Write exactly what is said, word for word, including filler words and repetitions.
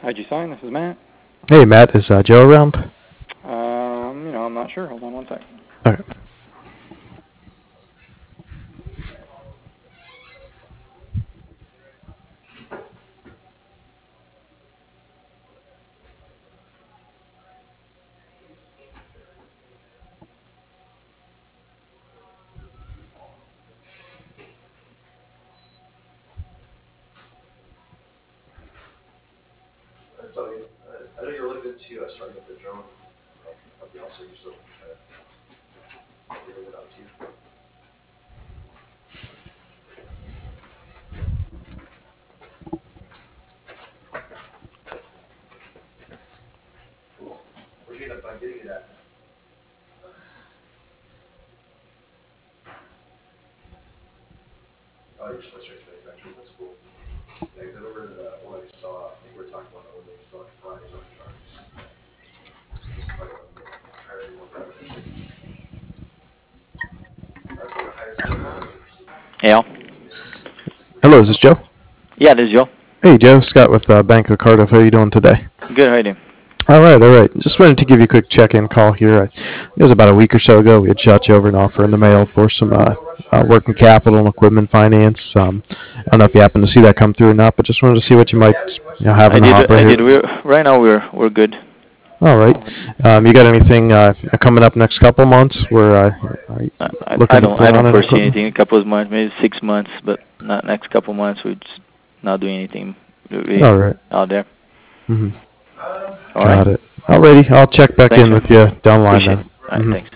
How'd you sign? This is Matt. Hey, Matt, is uh, Joe around? Um, you know, I'm not sure. Hold on one second. Okay. Tony, I know you're looking into uh, starting up the drone uh, company also. You still kind of figuring it out too. Cool. Where'd you end up uh, getting it at? Oh, you're Swiss Race manufacturer. That's cool. Yeah, because I remember the one I saw. I think we were talking about that when they still had fries on trucks. Just probably want to hire any more drivers. That's what hire some more drivers. Interested. Yeah. Hello, is this Joe? Yeah, this is Joe. Hey, Joe, Scott with uh, Bank of Cardiff. How are you doing today? Good. How you doing? All right, all right. Just wanted to give you a quick check-in call here. I, it was about a week or so ago. We had shot you over an offer in the mail for some uh, uh, working capital and equipment finance. Um, I don't know if you happened to see that come through or not, but just wanted to see what you might you know, have I in the did. hopper I here. did. We're right now. We're we're good. All right. Um, you got anything uh, coming up next couple months? Where uh, are you I, I, looking I to don't. put I on don't an foresee equipment? anything. A couple of months, maybe six months, but not next couple of months. We're just not doing anything really All right. out there. Mm-hmm. All Got right. it. Alrighty, I'll check back Thanks, in man. with you down the line Appreciate then. it. All right. Mm-hmm. Thanks.